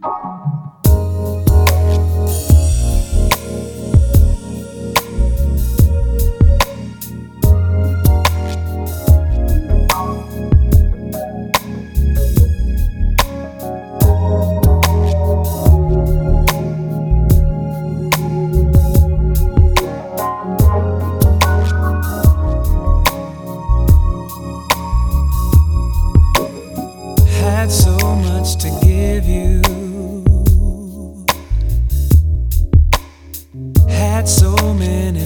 Had so much to give you, had so many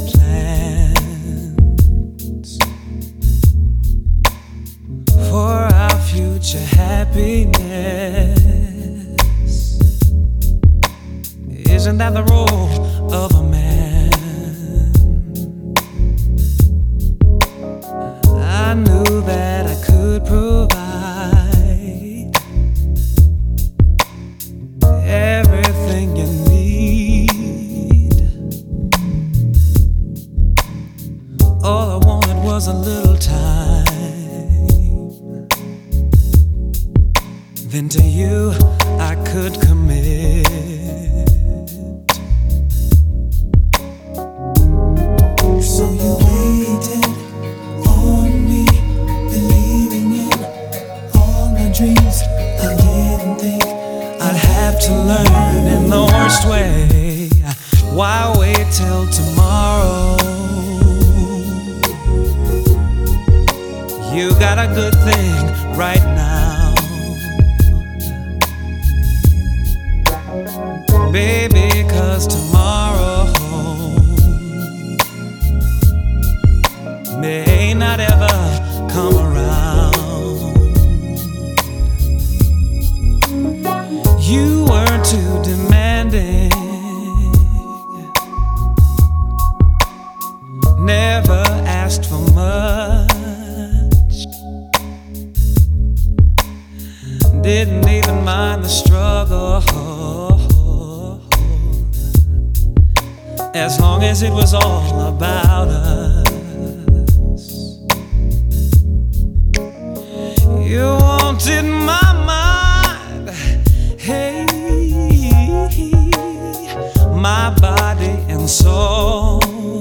plans for our future happiness. Isn't that the role of a man? I knew that I could provide everything you need. All I wanted was a little time. Then to you I could commit. So you waited on me, believing in all my dreams. I didn't think I'd have to learn in the worst way. Why wait till tomorrow? You got a good thing right now, baby, 'cause tomorrow may not ever come around. You were too demanding, never asked for much, didn't even mind the struggle, as long as it was all about us. You wanted my mind, hey, my body and soul,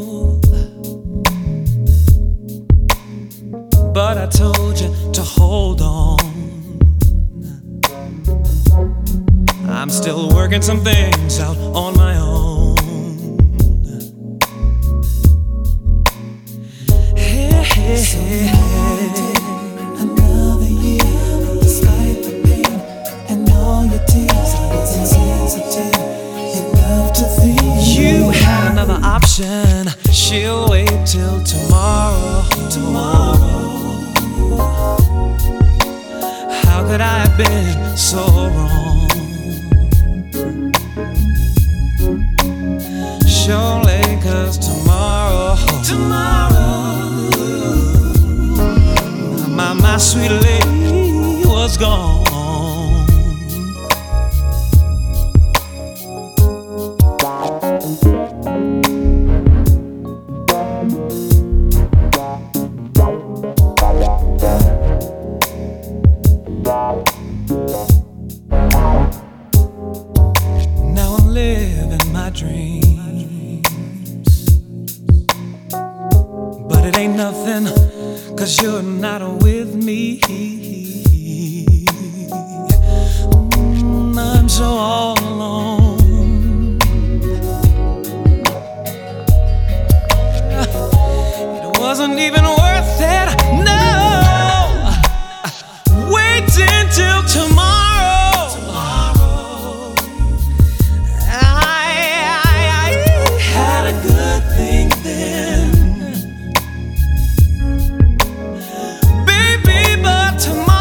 but I told you to hold on. I'm still working some things out on my own. So another year, despite the pain and all your tears, I was insensitive enough to think you had another option. She'll wait till tomorrow. How could I have been so wrong? Surely, 'cause tomorrow my sweet lady was gone. Now I'm living my dreams, but it ain't nothing, 'cause you're not with me. I'm so all alone. It wasn't even worth it, no. Wait until tomorrow. I had a good thing then, baby, but tomorrow